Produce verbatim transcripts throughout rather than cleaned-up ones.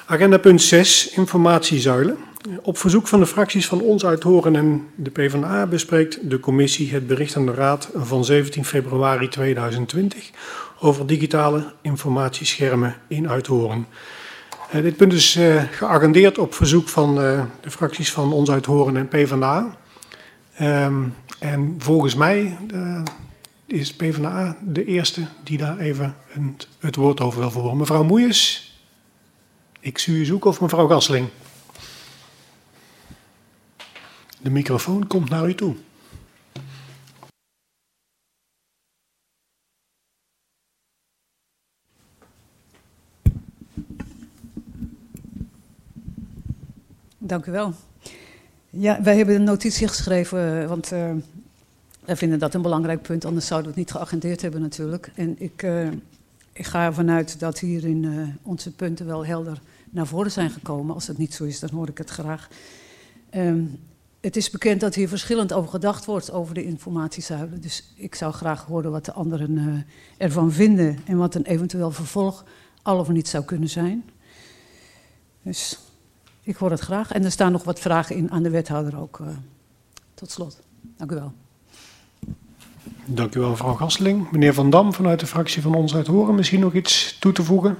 Agenda punt zes, informatiezuilen. Op verzoek van de fracties van Ons Uithoren en de PvdA bespreekt de commissie het bericht aan de Raad van zeventien februari tweeduizend twintig over digitale informatieschermen in Uithoren. Uh, dit punt is uh, geagendeerd op verzoek van uh, de fracties van Ons Uithoren en PvdA. Um, en volgens mij uh, is PvdA de eerste die daar even een, het woord over wil voeren. Mevrouw Moeijes, ik zie u zoeken, of mevrouw Gasseling? De microfoon komt naar u toe. Dank u wel. Ja, wij hebben een notitie geschreven, want uh, wij vinden dat een belangrijk punt, anders zouden we het niet geagendeerd hebben natuurlijk. En ik, uh, ik ga ervan uit dat hierin uh, onze punten wel helder naar voren zijn gekomen. Als dat niet zo is, dan hoor ik het graag. Um, het is bekend dat hier verschillend over gedacht wordt over de informatiezuilen. Dus ik zou graag horen wat de anderen uh, ervan vinden en wat een eventueel vervolg al of niet zou kunnen zijn. Dus ik hoor het graag. En er staan nog wat vragen in aan de wethouder ook. Uh, tot slot. Dank u wel. Dank u wel, mevrouw Gasseling. Meneer Van Dam vanuit de fractie van Ons Uithoren, misschien nog iets toe te voegen?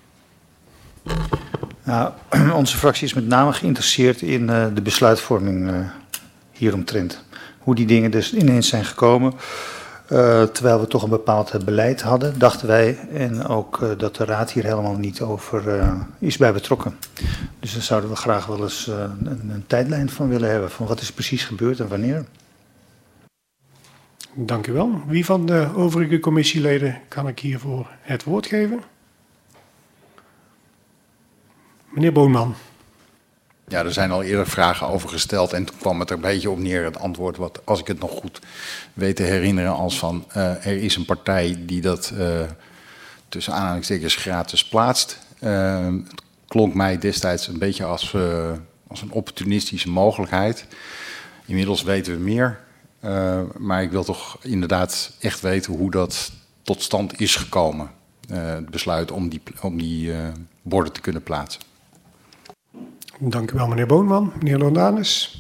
Nou, onze fractie is met name geïnteresseerd in uh, de besluitvorming uh, hieromtrent. Hoe die dingen dus ineens zijn gekomen. Uh, terwijl we toch een bepaald beleid hadden, dachten wij. En ook uh, dat de Raad hier helemaal niet over uh, is bij betrokken. Dus daar zouden we graag wel eens uh, een, een tijdlijn van willen hebben. Van wat is precies gebeurd en wanneer. Dank u wel. Wie van de overige commissieleden kan ik hiervoor het woord geven? Meneer Boonman. Ja, er zijn al eerder vragen over gesteld en toen kwam het er een beetje op neer. Het antwoord, wat, als ik het nog goed weet te herinneren, als van uh, er is een partij die dat uh, tussen aanhalingstekens gratis plaatst. Uh, het klonk mij destijds een beetje als, uh, als een opportunistische mogelijkheid. Inmiddels weten we meer, uh, maar ik wil toch inderdaad echt weten hoe dat tot stand is gekomen. Uh, het besluit om die, om die uh, borden te kunnen plaatsen. Dank u wel, meneer Boonman. Meneer Londanus.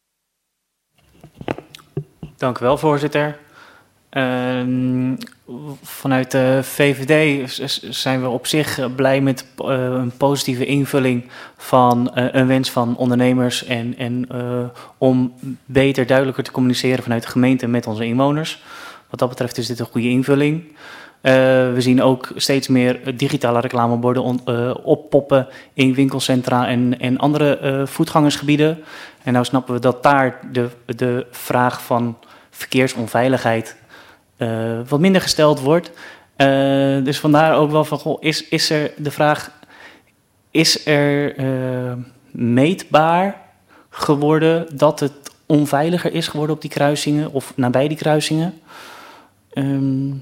Dank u wel, voorzitter. Uh, vanuit de V V D zijn we op zich blij met uh, een positieve invulling van uh, een wens van ondernemers en, en uh, om beter, duidelijker te communiceren vanuit de gemeente met onze inwoners. Wat dat betreft is dit een goede invulling. Uh, we zien ook steeds meer digitale reclameborden on, uh, oppoppen in winkelcentra en, en andere uh, voetgangersgebieden. En nou snappen we dat daar de, de vraag van verkeersonveiligheid uh, wat minder gesteld wordt. Uh, dus vandaar ook wel van, goh, is, is er de vraag, is er uh, meetbaar geworden dat het onveiliger is geworden op die kruisingen of nabij die kruisingen? Um,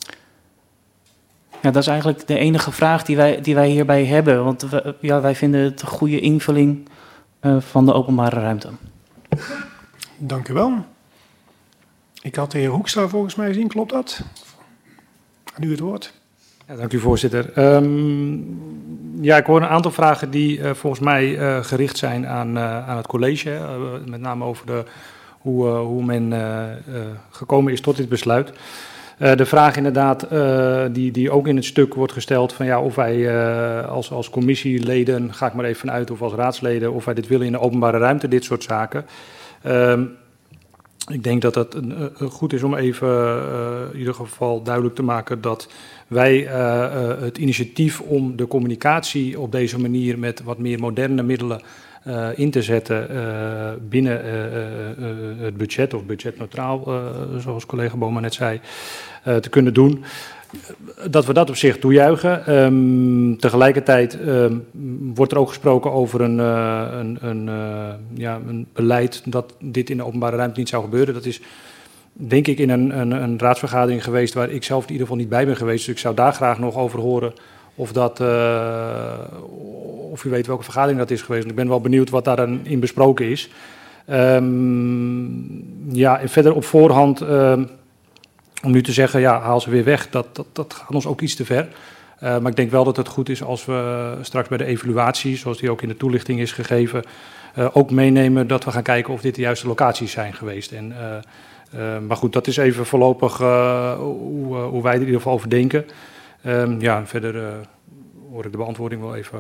Ja, dat is eigenlijk de enige vraag die wij, die wij hierbij hebben. Want we, ja, wij vinden het een goede invulling uh, van de openbare ruimte. Dank u wel. Ik had de heer Hoekstra volgens mij gezien, klopt dat? Aan u het woord. Ja, dank u, voorzitter. Um, ja, ik hoor een aantal vragen die uh, volgens mij uh, gericht zijn aan, uh, aan het college. Uh, met name over de, hoe, uh, hoe men uh, uh, gekomen is tot dit besluit. Uh, de vraag inderdaad, uh, die, die ook in het stuk wordt gesteld, van ja, of wij uh, als, als commissieleden, ga ik maar even vanuit, of als raadsleden, of wij dit willen in de openbare ruimte, dit soort zaken. Uh, ik denk dat het uh, goed is om even uh, in ieder geval duidelijk te maken dat wij uh, uh, het initiatief om de communicatie op deze manier met wat meer moderne middelen Uh, in te zetten uh, binnen uh, uh, uh, het budget of budgetneutraal, uh, zoals collega Boma net zei, uh, te kunnen doen. Dat we dat op zich toejuichen. Um, tegelijkertijd um, wordt er ook gesproken over een, uh, een, een, uh, ja, een beleid dat dit in de openbare ruimte niet zou gebeuren. Dat is denk ik in een, een, een raadsvergadering geweest waar ik zelf in ieder geval niet bij ben geweest. Dus ik zou daar graag nog over horen of dat, uh, of u weet welke vergadering dat is geweest. Ik ben wel benieuwd wat daarin besproken is. Um, ja, en verder op voorhand, um, om nu te zeggen, ja, haal ze weer weg, dat, dat, dat gaat ons ook iets te ver. Uh, maar ik denk wel dat het goed is als we straks bij de evaluatie, zoals die ook in de toelichting is gegeven, uh, ook meenemen dat we gaan kijken of dit de juiste locaties zijn geweest. En, uh, uh, maar goed, dat is even voorlopig uh, hoe, uh, hoe wij er in ieder geval over denken. Um, ja, verder uh, hoor ik de beantwoording wel even. Uh...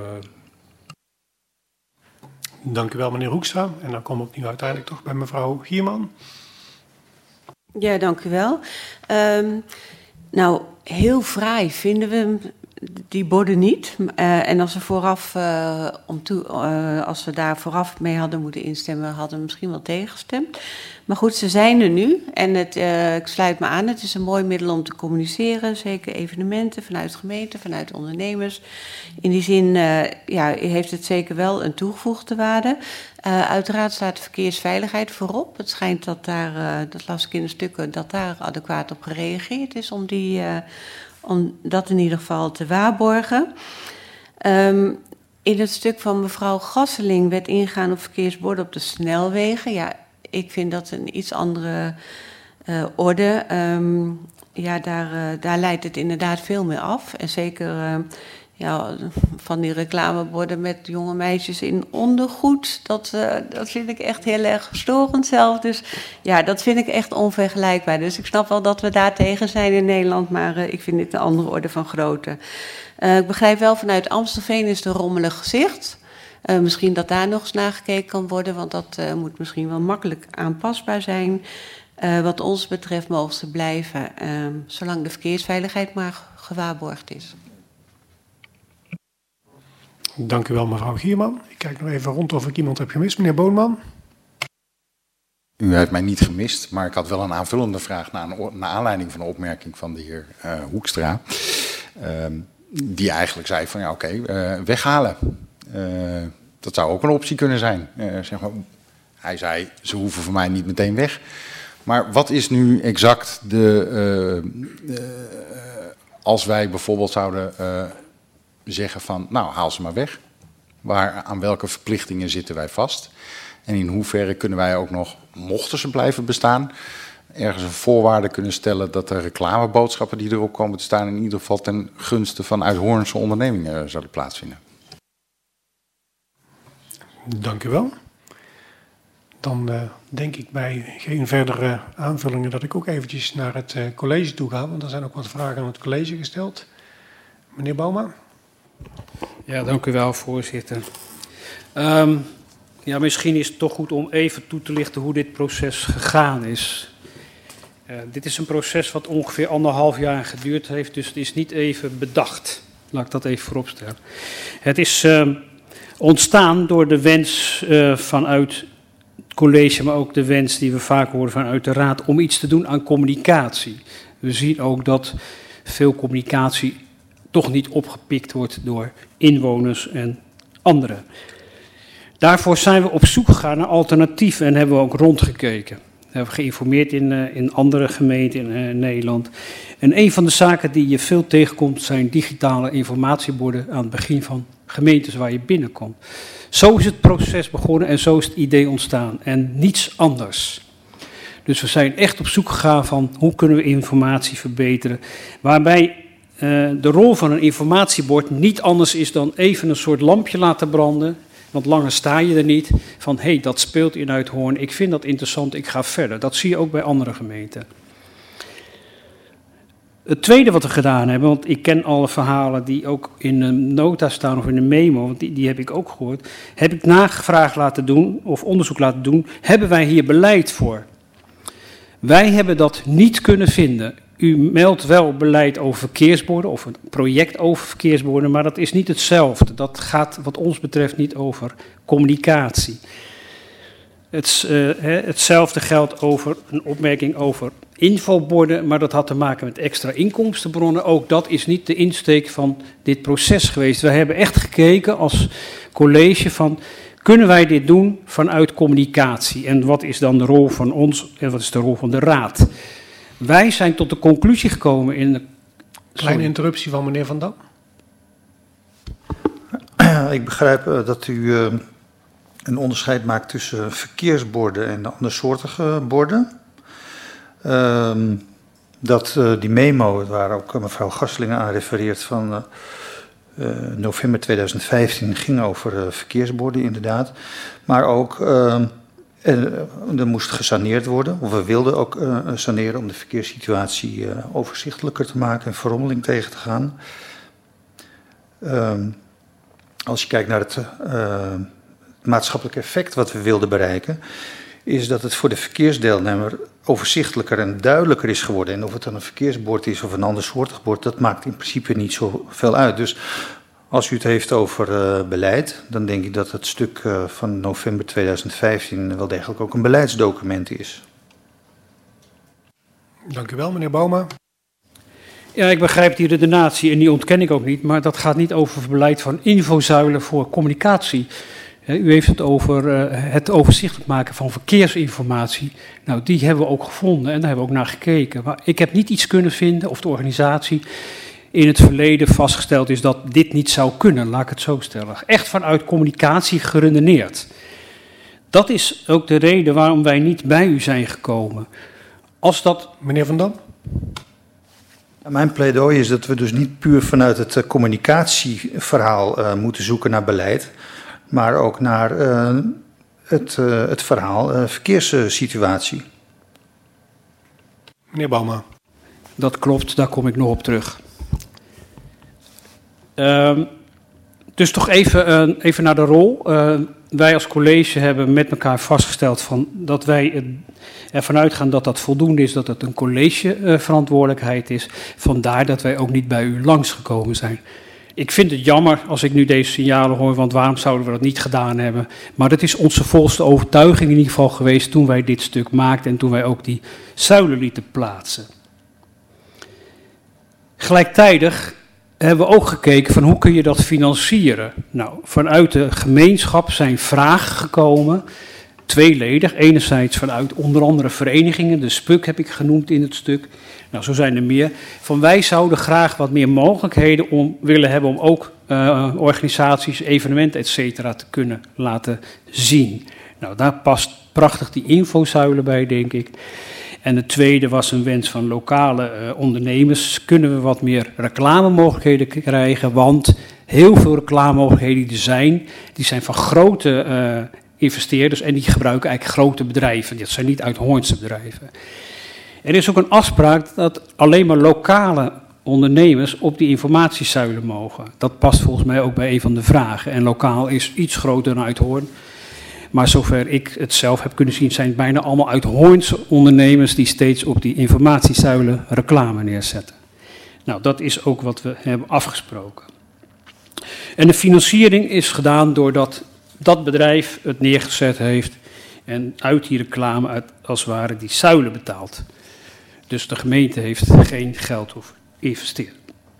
Dank u wel, meneer Hoekstra. En dan komen we opnieuw uiteindelijk toch bij mevrouw Gierman. Ja, dank u wel. Um, nou, heel fraai vinden we die borden niet. Uh, en als we vooraf, uh, om toe, uh, als we daar vooraf mee hadden moeten instemmen, hadden we misschien wel tegengestemd. Maar goed, ze zijn er nu. En het, uh, ik sluit me aan, het is een mooi middel om te communiceren. Zeker evenementen vanuit gemeenten, vanuit ondernemers. In die zin uh, ja, heeft het zeker wel een toegevoegde waarde. Uh, uiteraard staat de verkeersveiligheid voorop. Het schijnt dat daar, uh, dat las ik in de stukken, dat daar adequaat op gereageerd is om, die, uh, om dat in ieder geval te waarborgen. Um, in het stuk van mevrouw Gasseling werd ingegaan op verkeersborden op de snelwegen. Ja, ik vind dat een iets andere uh, orde. Um, ja, daar, uh, daar leidt het inderdaad veel meer af. En zeker uh, ja, van die reclameborden met jonge meisjes in ondergoed. Dat, uh, dat vind ik echt heel erg storend zelf. Dus ja, dat vind ik echt onvergelijkbaar. Dus ik snap wel dat we daar tegen zijn in Nederland. Maar uh, ik vind dit een andere orde van grootte. Uh, ik begrijp wel, vanuit Amstelveen is het een rommelig gezicht. Uh, misschien dat daar nog eens naar gekeken kan worden, want dat uh, moet misschien wel makkelijk aanpasbaar zijn. Uh, wat ons betreft mogen ze blijven, uh, zolang de verkeersveiligheid maar gewaarborgd is. Dank u wel, mevrouw Gierman. Ik kijk nog even rond of ik iemand heb gemist. Meneer Boonman. U heeft mij niet gemist, maar ik had wel een aanvullende vraag naar, een, naar aanleiding van de opmerking van de heer uh, Hoekstra. Uh, die eigenlijk zei van ja oké, okay, uh, weghalen. Uh, dat zou ook een optie kunnen zijn. Uh, zeg maar, hij zei, ze hoeven voor mij niet meteen weg. Maar wat is nu exact de... Uh, uh, als wij bijvoorbeeld zouden uh, zeggen van... nou, haal ze maar weg. Waar, aan welke verplichtingen zitten wij vast? En in hoeverre kunnen wij ook nog, mochten ze blijven bestaan... ergens een voorwaarde kunnen stellen dat de reclameboodschappen die erop komen te staan... in ieder geval ten gunste van Uithoornse ondernemingen zouden plaatsvinden. Dank u wel. Dan uh, denk ik bij geen verdere aanvullingen dat ik ook eventjes naar het uh, college toe ga. Want er zijn ook wat vragen aan het college gesteld. Meneer Bouma. Ja, dank u wel, voorzitter. Um, ja, misschien is het toch goed om even toe te lichten hoe dit proces gegaan is. Uh, dit is een proces wat ongeveer anderhalf jaar geduurd heeft, dus het is niet even bedacht. Laat ik dat even vooropstellen. Het is uh, ontstaan door de wens uh, vanuit het college, maar ook de wens die we vaak horen vanuit de raad, om iets te doen aan communicatie. We zien ook dat veel communicatie toch niet opgepikt wordt door inwoners en anderen. Daarvoor zijn we op zoek gegaan naar alternatieven en hebben we ook rondgekeken. We hebben geïnformeerd in, uh, in andere gemeenten in uh, Nederland. En een van de zaken die je veel tegenkomt zijn digitale informatieborden aan het begin van gemeentes waar je binnenkomt. Zo is het proces begonnen en zo is het idee ontstaan en niets anders. Dus we zijn echt op zoek gegaan van hoe kunnen we informatie verbeteren, waarbij uh, de rol van een informatiebord niet anders is dan even een soort lampje laten branden. Want langer sta je er niet van, hé, hey, dat speelt in Uithoorn, ik vind dat interessant, ik ga verder. Dat zie je ook bij andere gemeenten. Het tweede wat we gedaan hebben, want ik ken alle verhalen die ook in een nota staan of in een memo, want die, die heb ik ook gehoord, heb ik nagevraagd laten doen of onderzoek laten doen, hebben wij hier beleid voor? Wij hebben dat niet kunnen vinden. U meldt wel beleid over verkeersborden of een project over verkeersborden, maar dat is niet hetzelfde. Dat gaat wat ons betreft niet over communicatie. Het, uh, hetzelfde geldt over een opmerking over infoborden, maar dat had te maken met extra inkomstenbronnen. Ook dat is niet de insteek van dit proces geweest. We hebben echt gekeken als college van, kunnen wij dit doen vanuit communicatie? En wat is dan de rol van ons en wat is de rol van de raad? Wij zijn tot de conclusie gekomen in de... Kleine interruptie van meneer Van Dam. Ik begrijp uh, dat u uh, een onderscheid maakt tussen verkeersborden en andersoortige borden. Uh, dat uh, die memo, waar ook uh, mevrouw Gastelingen aan refereert, van uh, uh, november tweeduizend vijftien ging over uh, verkeersborden inderdaad. Maar ook, uh, er, er moest gesaneerd worden, of we wilden ook uh, saneren om de verkeerssituatie uh, overzichtelijker te maken en verrommeling tegen te gaan. Uh, als je kijkt naar het, uh, het maatschappelijk effect wat we wilden bereiken, is dat het voor de verkeersdeelnemer overzichtelijker en duidelijker is geworden. En of het dan een verkeersbord is of een ander soortig bord, dat maakt in principe niet zoveel uit. Dus als u het heeft over uh, beleid, dan denk ik dat het stuk uh, van november tweeduizend vijftien wel degelijk ook een beleidsdocument is. Dank u wel, meneer Bouma. Ja, ik begrijp die redenatie en die ontken ik ook niet, maar dat gaat niet over het beleid van infozuilen voor communicatie. U heeft het over uh, het overzichtelijk maken van verkeersinformatie. Nou, die hebben we ook gevonden en daar hebben we ook naar gekeken. Maar ik heb niet iets kunnen vinden, of de organisatie in het verleden vastgesteld is dat dit niet zou kunnen, laat ik het zo stellen. Echt vanuit communicatie geredeneerd. Dat is ook de reden waarom wij niet bij u zijn gekomen. Als dat... Meneer Van Dam? Mijn pleidooi is dat we dus niet puur vanuit het uh, communicatieverhaal uh, moeten zoeken naar beleid, maar ook naar uh, het, uh, het verhaal uh, verkeerssituatie. Meneer Bouma. Dat klopt, daar kom ik nog op terug. Uh, dus toch even, uh, even naar de rol. Uh, wij als college hebben met elkaar vastgesteld van dat wij ervan uitgaan dat dat voldoende is, dat het een collegeverantwoordelijkheid is. Vandaar dat wij ook niet bij u langsgekomen zijn. Ik vind het jammer als ik nu deze signalen hoor, want waarom zouden we dat niet gedaan hebben? Maar dat is onze volste overtuiging in ieder geval geweest toen wij dit stuk maakten en toen wij ook die zuilen lieten plaatsen. Gelijktijdig hebben we ook gekeken van hoe kun je dat financieren. Nou, vanuit de gemeenschap zijn vragen gekomen, tweeledig. Enerzijds vanuit onder andere verenigingen, de S P U C heb ik genoemd in het stuk. Nou, zo zijn er meer. Van wij zouden graag wat meer mogelijkheden om, willen hebben om ook uh, organisaties, evenementen, et cetera te kunnen laten zien. Nou, daar past prachtig die infozuilen bij, denk ik. En de tweede was een wens van lokale uh, ondernemers. Kunnen we wat meer reclamemogelijkheden krijgen? Want heel veel reclamemogelijkheden die er zijn, die zijn van grote uh, investeerders en die gebruiken eigenlijk grote bedrijven. Dat zijn niet uit Hoornse bedrijven. Er is ook een afspraak dat alleen maar lokale ondernemers op die informatiezuilen mogen. Dat past volgens mij ook bij een van de vragen. En lokaal is iets groter dan Uithoorn. Maar zover ik het zelf heb kunnen zien, zijn het bijna allemaal Uithoornse ondernemers die steeds op die informatiezuilen reclame neerzetten. Nou, dat is ook wat we hebben afgesproken. En de financiering is gedaan doordat dat bedrijf het neergezet heeft en uit die reclame uit, als het ware die zuilen betaalt. Dus de gemeente heeft geen geld hoeven investeren.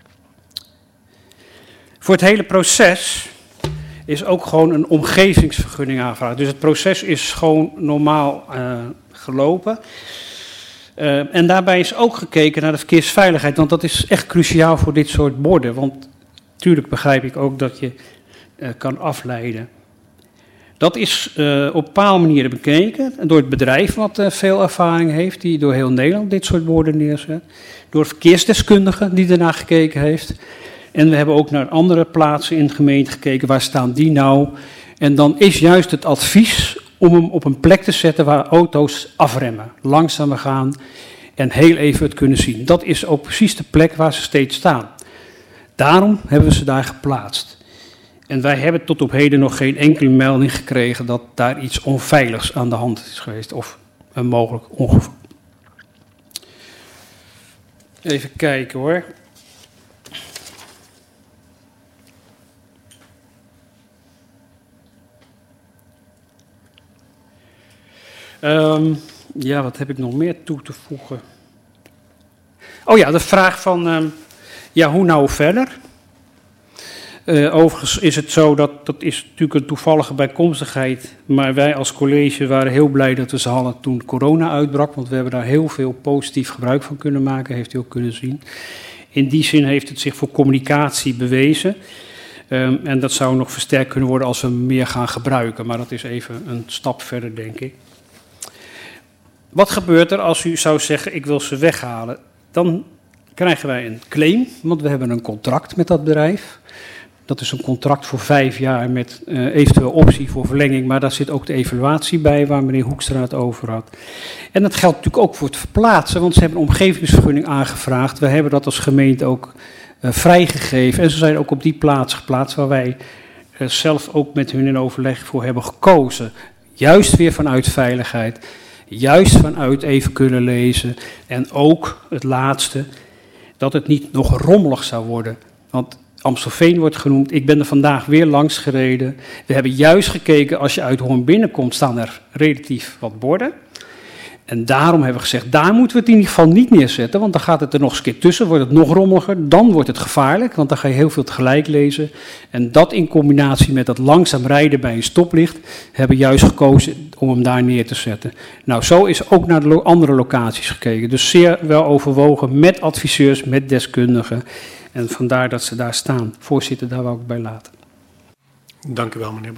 Voor het hele proces is ook gewoon een omgevingsvergunning aangevraagd. Dus het proces is gewoon normaal uh, gelopen. Uh, en daarbij is ook gekeken naar de verkeersveiligheid, want dat is echt cruciaal voor dit soort borden. Want natuurlijk begrijp ik ook dat je uh, kan afleiden. Dat is uh, op een bepaalde manieren bekeken door het bedrijf wat uh, veel ervaring heeft, die door heel Nederland dit soort borden neerzet. Door verkeersdeskundigen die ernaar gekeken heeft. En we hebben ook naar andere plaatsen in de gemeente gekeken, waar staan die nou? En dan is juist het advies om hem op een plek te zetten waar auto's afremmen, langzamer gaan en heel even het kunnen zien. Dat is ook precies de plek waar ze steeds staan. Daarom hebben we ze daar geplaatst. En wij hebben tot op heden nog geen enkele melding gekregen dat daar iets onveiligs aan de hand is geweest of een mogelijk ongeval. Even kijken hoor. Um, ja, wat heb ik nog meer toe te voegen? Oh ja, de vraag van, um, ja, hoe nou verder? Uh, overigens is het zo, dat dat is natuurlijk een toevallige bijkomstigheid, maar wij als college waren heel blij dat we ze hadden toen corona uitbrak, want we hebben daar heel veel positief gebruik van kunnen maken, heeft u ook kunnen zien. In die zin heeft het zich voor communicatie bewezen. Um, en dat zou nog versterkt kunnen worden als we meer gaan gebruiken, maar dat is even een stap verder, denk ik. Wat gebeurt er als u zou zeggen, ik wil ze weghalen? dan krijgen wij een claim, want we hebben een contract met dat bedrijf. Dat is een contract voor vijf jaar met uh, eventueel optie voor verlenging, maar daar zit ook de evaluatie bij waar meneer Hoekstra het over had. En dat geldt natuurlijk ook voor het verplaatsen, want ze hebben een omgevingsvergunning aangevraagd. We hebben dat als gemeente ook uh, vrijgegeven en ze zijn ook op die plaats geplaatst waar wij uh, zelf ook met hun in overleg voor hebben gekozen. Juist weer vanuit veiligheid, juist vanuit even kunnen lezen en ook het laatste, dat het niet nog rommelig zou worden. Want Amstelveen wordt genoemd. Ik ben er vandaag weer langs gereden. We hebben juist gekeken, als je uit Hoorn binnenkomt, staan er relatief wat borden. En daarom hebben we gezegd, daar moeten we het in ieder geval niet neerzetten, want dan gaat het er nog eens een keer tussen, wordt het nog rommeliger. Dan wordt het gevaarlijk, want dan ga je heel veel tegelijk lezen. En dat in combinatie met dat langzaam rijden bij een stoplicht, hebben we juist gekozen om hem daar neer te zetten. Nou, zo is ook naar de lo- andere locaties gekeken. Dus zeer wel overwogen met adviseurs, met deskundigen. En vandaar dat ze daar staan. Voorzitter, daar wou ik bij laten. Dank u wel, meneer